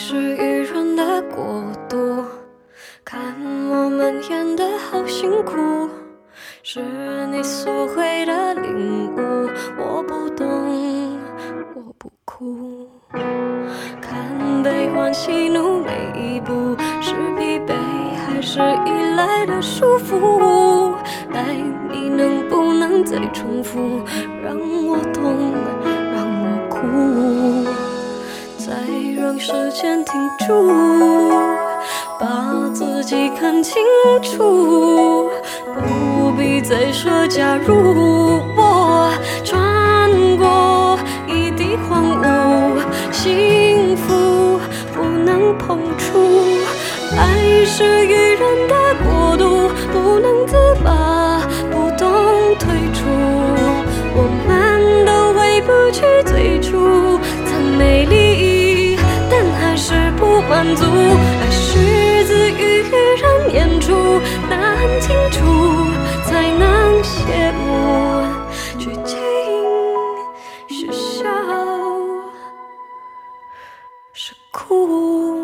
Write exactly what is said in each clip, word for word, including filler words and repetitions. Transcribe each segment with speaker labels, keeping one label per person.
Speaker 1: 是愚人的国度，看我们演得好辛苦，是你所谓的领悟，我不懂，我不哭。看悲欢喜怒每一步，是疲惫还是依赖的束缚？爱你能不能再重复，让我懂，让我哭。再让时间停住，把自己看清楚，不必再说假如。我穿过一地荒芜，幸福不能碰触。爱是愚人的国度，不能自拔，不懂退出。我们都回不去最初，再美丽但还是不满足。爱是自于愚人演出，答案清楚才能谢幕。剧情是笑是哭。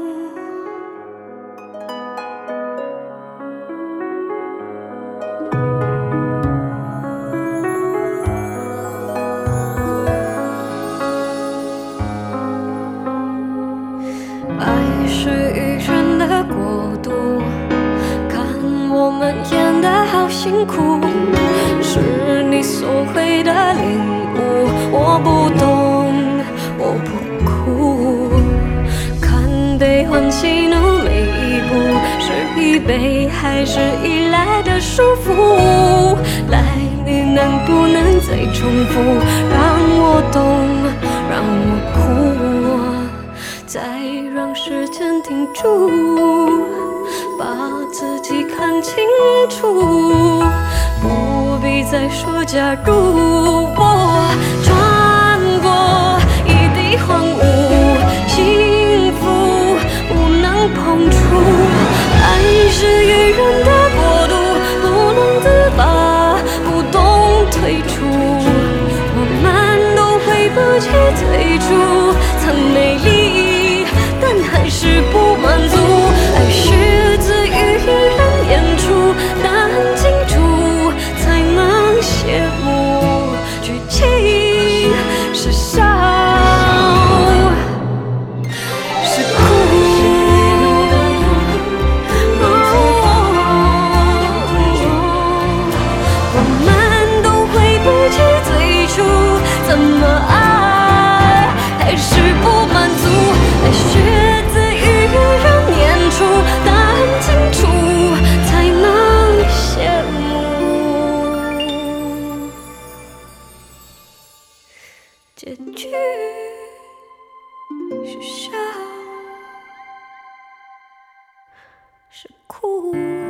Speaker 1: 爱是愚人的国度，看我们演得好辛苦，是你所谓的领悟，我不懂，我不哭。看悲欢喜怒每一步，是疲惫还是依赖的束缚？来，你能不能再重复，让我懂，让我哭。再让时间停住，把自己看清楚，不必再说假如。我穿过一地荒芜，幸福不能碰触。爱是愚人的国度，不能自拔，不懂退出。我们都回不去最初，曾美丽但还是不满足。爱是自于愚人演出，答案清楚才能谢幕。剧情是笑是哭。我们都回不去最初，怎么爱还是不满足。爱是自于愚人演出，答案清楚才能谢幕。结局是笑是哭。